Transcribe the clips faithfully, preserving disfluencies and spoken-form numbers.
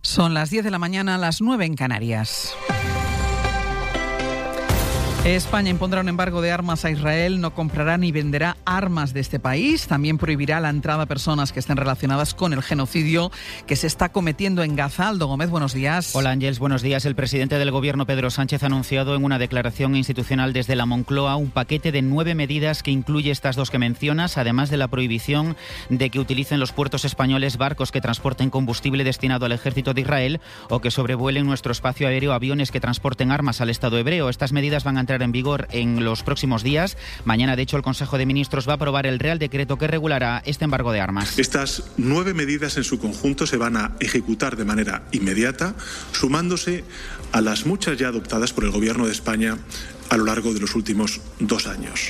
Son las diez de la mañana, las nueve en Canarias. España impondrá un embargo de armas a Israel, no comprará ni venderá armas de este país. También prohibirá la entrada a personas que estén relacionadas con el genocidio que se está cometiendo en Gaza. Aldo Gómez, buenos días. Hola Ángels, buenos días. El presidente del Gobierno, Pedro Sánchez, ha anunciado en una declaración institucional desde la Moncloa un paquete de nueve medidas que incluye estas dos que mencionas, además de la prohibición de que utilicen los puertos españoles barcos que transporten combustible destinado al ejército de Israel o que sobrevuelen nuestro espacio aéreo aviones que transporten armas al Estado hebreo. Estas medidas van a entrar en vigor en los próximos días. Mañana, de hecho, el Consejo de Ministros va a aprobar el Real Decreto que regulará este embargo de armas. Estas nueve medidas en su conjunto se van a ejecutar de manera inmediata, sumándose a las muchas ya adoptadas por el Gobierno de España a lo largo de los últimos dos años.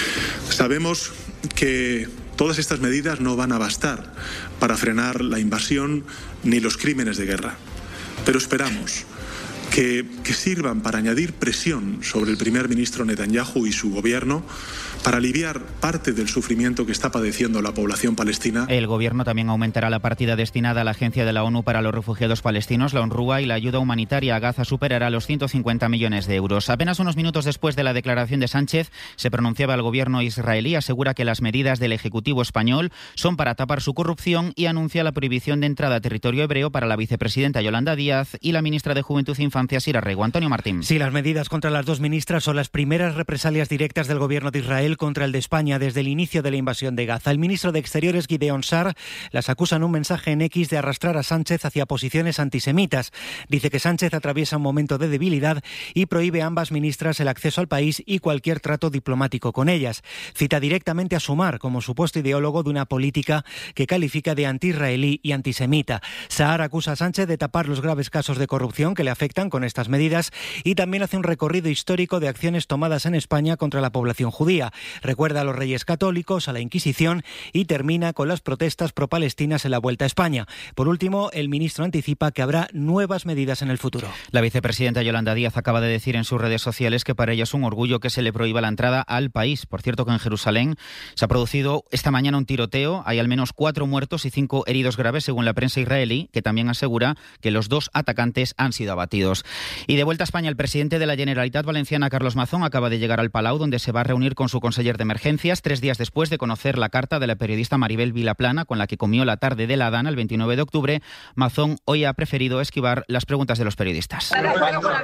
Sabemos que todas estas medidas no van a bastar para frenar la invasión ni los crímenes de guerra, pero esperamos Que, que sirvan para añadir presión sobre el primer ministro Netanyahu y su gobierno para aliviar parte del sufrimiento que está padeciendo la población palestina. El gobierno también aumentará la partida destinada a la Agencia de la ONU para los Refugiados Palestinos, la UNRWA, y la ayuda humanitaria a Gaza superará los ciento cincuenta millones de euros. Apenas unos minutos después de la declaración de Sánchez, se pronunciaba el gobierno israelí, asegura que las medidas del Ejecutivo español son para tapar su corrupción y anuncia la prohibición de entrada a territorio hebreo para la vicepresidenta Yolanda Díaz y la ministra de Juventud e Infancia, Sira Rego. Antonio Martín. Sí, las medidas contra las dos ministras son las primeras represalias directas del gobierno de Israel contra el de España desde el inicio de la invasión de Gaza. El ministro de Exteriores, Gideon Sa'ar, las acusa en un mensaje en X de arrastrar a Sánchez hacia posiciones antisemitas. Dice que Sánchez atraviesa un momento de debilidad y prohíbe a ambas ministras el acceso al país y cualquier trato diplomático con ellas. Cita directamente a Sumar como supuesto ideólogo de una política que califica de anti-israelí y antisemita. Sa'ar acusa a Sánchez de tapar los graves casos de corrupción que le afectan con estas medidas y también hace un recorrido histórico de acciones tomadas en España contra la población judía. Recuerda a los reyes católicos, a la Inquisición y termina con las protestas pro-palestinas en la vuelta a España. Por último, el ministro anticipa que habrá nuevas medidas en el futuro. La vicepresidenta Yolanda Díaz acaba de decir en sus redes sociales que para ella es un orgullo que se le prohíba la entrada al país. Por cierto, que en Jerusalén se ha producido esta mañana un tiroteo. Hay al menos cuatro muertos y cinco heridos graves, según la prensa israelí, que también asegura que los dos atacantes han sido abatidos. Y de vuelta a España, el presidente de la Generalitat Valenciana, Carlos Mazón, acaba de llegar al Palau, donde se va a reunir con su conseller de emergencias, tres días después de conocer la carta de la periodista Maribel Vilaplana, con la que comió la tarde de la Adana el veintinueve de octubre. Mazón hoy ha preferido esquivar las preguntas de los periodistas. ¿A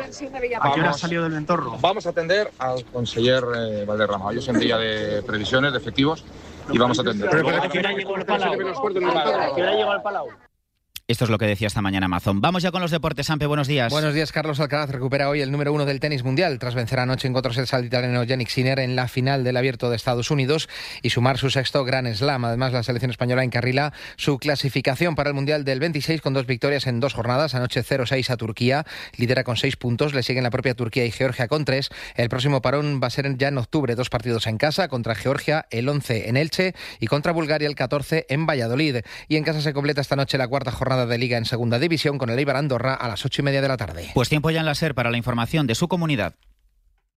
qué hora salió del entorno? Vamos a atender al conseller eh, Valderrama. Hoy es un día de previsiones, de efectivos, y vamos a atender. ¿A qué hora llegó al Palau? ¿A qué hora llegó al Palau? Esto es lo que decía esta mañana Amazon. Vamos ya con los deportes. Ampe, buenos días. Buenos días. Carlos Alcaraz recupera hoy el número uno del tenis mundial tras vencer anoche en cuatro sets al italiano Jannik Sinner en la final del Abierto de Estados Unidos y sumar su sexto Grand Slam. Además, la selección española encarrila su clasificación para el Mundial del veintiséis con dos victorias en dos jornadas. Anoche cero seis a Turquía, lidera con seis puntos. Le siguen la propia Turquía y Georgia con tres. El próximo parón va a ser ya en octubre. Dos partidos en casa, contra Georgia el once en Elche y contra Bulgaria el catorce en Valladolid. Y en casa se completa esta noche la cuarta jornada de Liga en segunda división con el Eibar Andorra a las ocho y media de la tarde. Pues tiempo ya en la SER para la información de su comunidad.